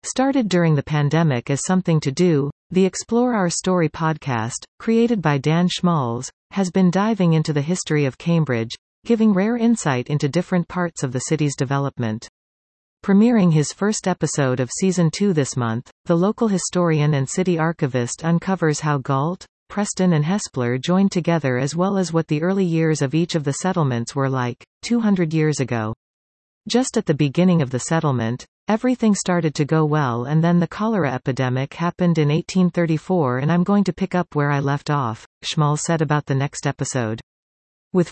Started during the pandemic as something to do, the Explore Our Story podcast, created by Dan Schmalz, has been diving into the history of Cambridge, giving rare insight into different parts of the city's development. Premiering his first episode of Season 2 this month, the local historian and city archivist uncovers how Galt, Preston and Hespeler joined together, as well as what the early years of each of the settlements were like, 200 years ago. Just at the beginning of the settlement, everything started to go well, and then the cholera epidemic happened in 1834, and I'm going to pick up where I left off, Schmalz said about the next episode. With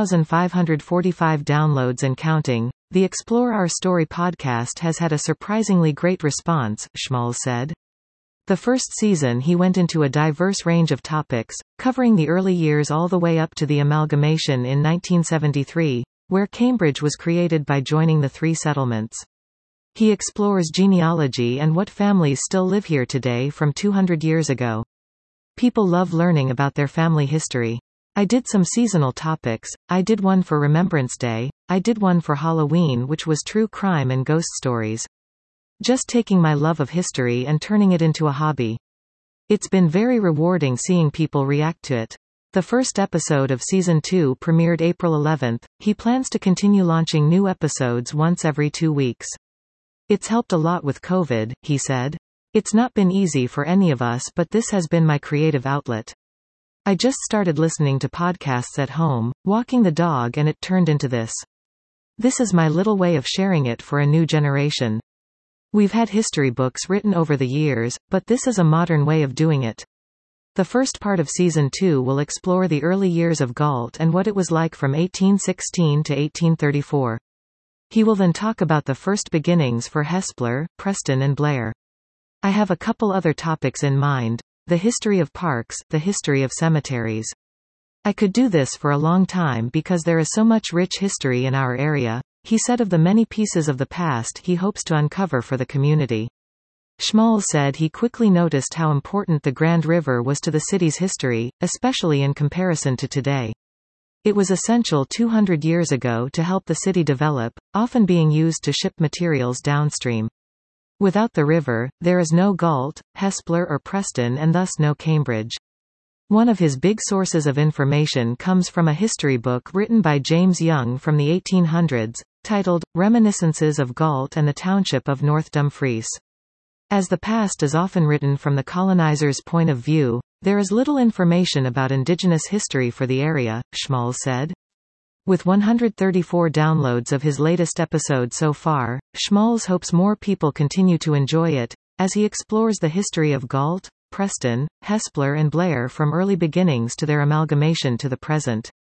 4,545 downloads and counting, the Explore Our Story podcast has had a surprisingly great response, Schmalz said. The first season he went into a diverse range of topics, covering the early years all the way up to the amalgamation in 1973, where Cambridge was created by joining the three settlements. He explores genealogy and what families still live here today from 200 years ago. People love learning about their family history. I did some seasonal topics. I did one for Remembrance Day. I did one for Halloween, which was true crime and ghost stories. Just taking my love of history and turning it into a hobby. It's been very rewarding seeing people react to it. The first episode of Season 2 premiered April 11th. He plans to continue launching new episodes once every 2 weeks. It's helped a lot with COVID, he said. It's not been easy for any of us, but this has been my creative outlet. I just started listening to podcasts at home, walking the dog, and it turned into this. This is my little way of sharing it for a new generation. We've had history books written over the years, but this is a modern way of doing it. The first part of Season 2 will explore the early years of Galt and what it was like from 1816 to 1834. He will then talk about the first beginnings for Hespeler, Preston and Blair. I have a couple other topics in mind. The history of parks, the history of cemeteries. I could do this for a long time because there is so much rich history in our area, he said of the many pieces of the past he hopes to uncover for the community. Schmalz said he quickly noticed how important the Grand River was to the city's history, especially in comparison to today. It was essential 200 years ago to help the city develop, often being used to ship materials downstream. Without the river, there is no Galt, Hespeler or Preston, and thus no Cambridge. One of his big sources of information comes from a history book written by James Young from the 1800s, titled, Reminiscences of Galt and the Township of North Dumfries. As the past is often written from the colonizers' point of view, there is little information about indigenous history for the area, Schmalz said. With 134 downloads of his latest episode so far, Schmalz hopes more people continue to enjoy it, as he explores the history of Galt, Preston, Hespeler and Blair from early beginnings to their amalgamation to the present.